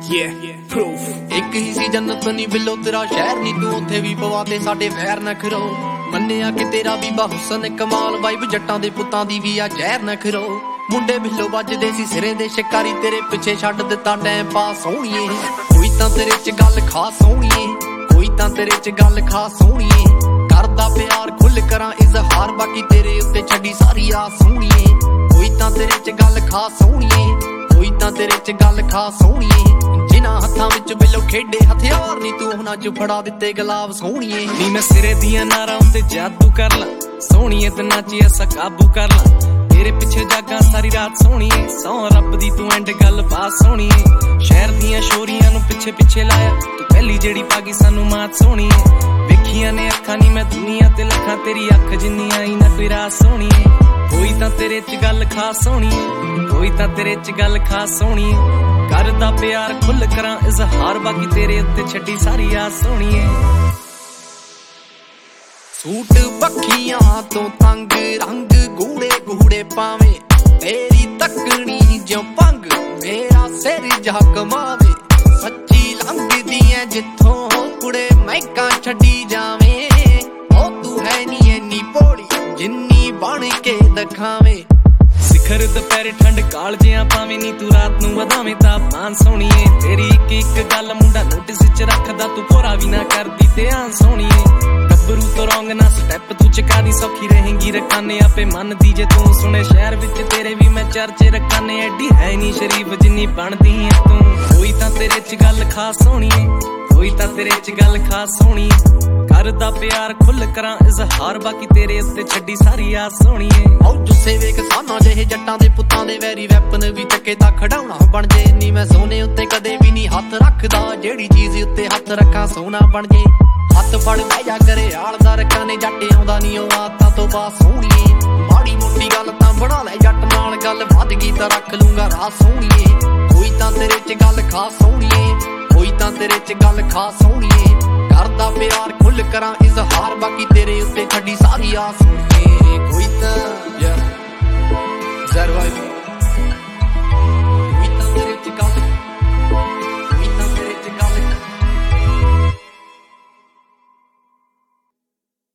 ਇੱਕ ਹੀ ਸੀ ਜੰਨਤ ਨੀ ਬਿੱਲੋ ਤੇਰਾ ਸ਼ਹਿਰ ਨੀ ਤੂੰ ਉੱਥੇ ਵੀ ਪਵਾ ਦੇ ਸਾਡੇ ਵੈਰ ਨਾ ਖਰੋ ਮੰਨਿਆ ਕਿ ਤੇਰਾ ਬੀਬਾ ਹੁਸਨ ਕਮਾਲ ਵਾਈਬ ਜੱਟਾਂ ਦੇ ਪੁੱਤਾਂ ਦੀ ਵੀ ਆ ਜ਼ਹਿਰ ਨਾ ਖਰੋ ਮੁੰਡੇ ਬਿੱਲੋ ਵੱਜਦੇ ਸੀ ਸਿਰੇ ਦੇ ਸ਼ਿਕਾਰੀ ਤੇਰੇ ਪਿੱਛੇ ਛੱਡ ਦਿੱਤਾ ਟਾਈਮ ਪਾਸ ਸੋਹਣੀਏ ਕੋਈ ਤਾਂ ਤੇਰੇ ਚ ਗੱਲ ਖਾਸ ਸੋਹਣੀਏ ਕੋਈ ਤਾਂ ਤੇਰੇ ਚ ਗੱਲ ਖਾਸ ਸੋਹਣੀਏ ਕਰਦਾ ਪਿਆਰ ਖੁੱਲ ਕਰਾਂ ਇਜ਼ਹਾਰ ਬਾਕੀ ਤੇਰੇ ਉੱਤੇ ਛੱਡੀ ਸਾਰੀ ਆਸ ਸੋਹਣੀਏ ਕੋਈ ਤਾਂ ਤੇਰੇ ਚ ਗੱਲ ਖਾਸ ਸੋਹਣੀਏ ਕੋਈ ਤਾਂ ਤੇਰੇ ਚ ਗੱਲ ਖਾਸ ਸੋਹਣੀਏ ਜਿਨ੍ਹਾਂ ਹੱਥਾਂ ਵਿੱਚ ਬਿੱਲੋ ਖੇਡੇ ਹਥਿਆਰ ਨੀ ਤੂੰ ਉਹਨਾਂ ਚ ਫੜਾ ਦਿੱਤੇ ਗੁਲਾਬ ਸੋਹਣੀਏ ਨੀ ਮੈਂ ਸਿਰੇ ਦੀਆਂ ਨਾਰਾਂ ਉੱਤੇ ਜਾਦੂ ਕਰ ਲਾਂ ਸੋਹਣੀਏ ਤੇ ਨਾਚੀ ਐਸਾ ਕਾਬੂ ਕਰ ਲਾਂ ਤੇਰੇ ਪਿੱਛੇ ਜਾਗਾਂ ਸਾਰੀ ਰਾਤ ਸੋਹਣੀਏ ਸੌ ਰੱਬ ਦੀ ਤੂੰ ਐਂਡ ਗੱਲ ਬਾਤ ਸੋਹਣੀਏ ਸ਼ਹਿਰ ਦੀਆਂ ਸ਼ੋਰੀਆਂ ਨੂੰ ਪਿੱਛੇ ਪਿੱਛੇ ਲਾਇਆ ਤੂੰ ਪਹਿਲੀ ਜਿਹੜੀ ਪਾਗੀ ਸਾਨੂੰ ਮਾਤ ਸੋਹਣੀਏ ਵੇਖੀਆਂ ਨੇ ਅੱਖਾਂ ਨੀ ਮੈਂ ਦੁਨੀਆ ਤੇ ਲੱਖਾਂ ਤੇਰੀ ਅੱਖ ਜਿੰਨੀ ਆਈ ਨਾ ਕੋਈ ਰਾਤ ਸੋਹਣੀਏ ਕੋਈ ਤਾਂ ਤੇਰੇ ਚ ਗੱਲ ਖਾਸ ਸੋਹਣੀਏ ਕੋਈ ਤਾਂ ਤੇਰੇ ਚ ਗੱਲ ਖਾਸ ਸੋਹਣੀਏ ਕਰਦਾ ਪਿਆਰ ਖੁੱਲ ਕਰਾਂ ਇਜ਼ਹਾਰ ਬਾਕੀ ਤੇਰੇ ਉੱਤੇ ਛੱਡੀ ਸਾਰੀ ਆਸ ਸੋਹਣੀਏ ਸੂਟ ਪੱਖੀਆਂ ਤੋਂ ਤੰਗ ਰੰਗ ਗੂੜੇ ਗੂੜੇ ਪਾਵੇਂ ਤੇਰੀ ਤੱਕਣੀ ਜਿਉ ਭੰਗ ਮੇਰਾ ਸਿਰ ਜਾ ਕਮਾਵੇ ਸੱਚੀ ਲੰਘਦੀ ਐ ਜਿੱਥੋਂ ਕੁੜੇ ਮਹਿਕਾਂ ਛੱਡੀ ਜਾਵੇਂ ਉਹ ਤੂੰ ਹੈ ਨੀ ਐਨੀ ਭੋਲੀ ਜਿੰਨੀ ਬਣ ਕੇ ਦਿਖਾਵੇਂ ਸਿਖਰ ਦੁਪਹਿਰੇ ਠੰਡ ਕਾਲਜਿਆਂ ਪਾਵੇਂ ਨੀ ਤੂੰ ਰਾਤ ਨੂੰ ਵਧਾਵੇਂ ਤਾਪਮਾਨ ਸੋਹਣੀਏ ਤੇਰੀ ਇੱਕ ਗੱਲ ਮੁੰਡਾ ਨੋਟਿਸ ਚ ਰੱਖਦਾ ਤੂੰ ਭੋਰਾ ਵੀ ਨਾ ਕਰਦੀ ਧਿਆਨ ਸੋਹਣੀਏ ਗੱਭਰੂ ਤੋਂ ਰੌਂਗ ਨਾ ਸਟੈਪ ਤੂੰ ਚਕਾ ਦੀ ਸੌਖੀ ਰਹੇਂਗੀ ਰਕਾਨੇ ਆਪੇ ਮੰਨਦੀ ਜੇ ਤੂੰ ਸੁਣੇ ਸ਼ਹਿਰ ਵਿੱਚ ਤੇਰੇ ਵੀ ਮੈਂ ਚਰਚੇ ਰਕਾਨੇ ਐਡੀ ਹੈ ਨੀ ਸ਼ਰੀਫ ਜਿੰਨੀ ਬਣਦੀ ਐ ਤੂੰ ਕੋਈ ਤਾਂ ਤੇਰੇ ਚ ਗੱਲ ਖਾਸ ਸੋਹਣੀਏ ਕੋਈ ਤਾਂ ਤੇਰੇ ਚ ਗੱਲ ਖਾਸ ਸੋਹਣੀਏ ਕਰਦਾ ਪਿਆਰ ਖੁੱਲ ਕਰਾਂ ਇਜ਼ਹਾਰ ਬਾਕੀ ਤੇਰੇ ਉੱਤੇ ਛੱਡੀ ਸਾਰੀ ਆਸ ਸੋਹਣੀਏ ਆਉ ਜੁੱਸੇ ਵੇਖ ਸਾਨਾ ਜਿਹੇ ਜੱਟਾਂ ਦੇ ਪੁੱਤਾਂ ਦੇ ਵੈਰੀ ਵੈਪਨ ਵੀ ਚੱਕੇ ਤਾਂ ਖੜਾਉਣਾ ਬਣ ਜੇ ਨੀ ਮੈਂ ਸੋਨੇ ਉੱਤੇ ਕਦੇ ਵੀ ਨਹੀਂ ਹੱਥ ਰੱਖਦਾ ਜਿਹੜੀ ਚੀਜ਼ ਉੱਤੇ ਹੱਥ ਰੱਖਾਂ ਸੋਨਾ ਬਣ ਜੇ ਹੱਥ ਫੜ ਬਹਿ ਜਾ ਕਰੇ ਆਲਦਾ ਰੱਖਾਂ ਨੇ ਜੱਟ ਆਉਂਦਾ ਨੀ ਉਹ ਆਤਾਂ ਤੋਂ ਬਾਅਦ ਸੋਹਣੀਏ ਮਾੜੀ ਮੋਟੀ ਗੱਲ ਤਾਂ ਬਣਾ ਲੈ ਜੱਟ ਨਾਲ ਗੱਲ ਵੱਧ ਗਈ ਤਾਂ ਰੱਖ ਲੂੰਗਾ ਰਾਹ ਸੋਹਣੀਏ ਕੋਈ ਤਾਂ ਤੇਰੇ ਚ ਗੱਲ ਖਾਸ ਸੋਹਣੀਏ ਕੋਈ ਤਾਂ ਤੇਰੇ ਚ ਗੱਲ ਖਾਸ ਸੋਹਣੀਏ ਕਰਦਾ ਪਿਆਰ ਖੁੱਲ ਕਰਾਂ ਇਜ਼ਹਾਰ ਬਾਕੀ ਤੇਰੇ ਉੱਤੇ ਛੱਡੀ ਸਾਰੀ ਆਸ ਸੋਹਣੀਏ ਕੋਈ ਤਾਂ ਯਾਰ ਜ਼ਰਵਾਈ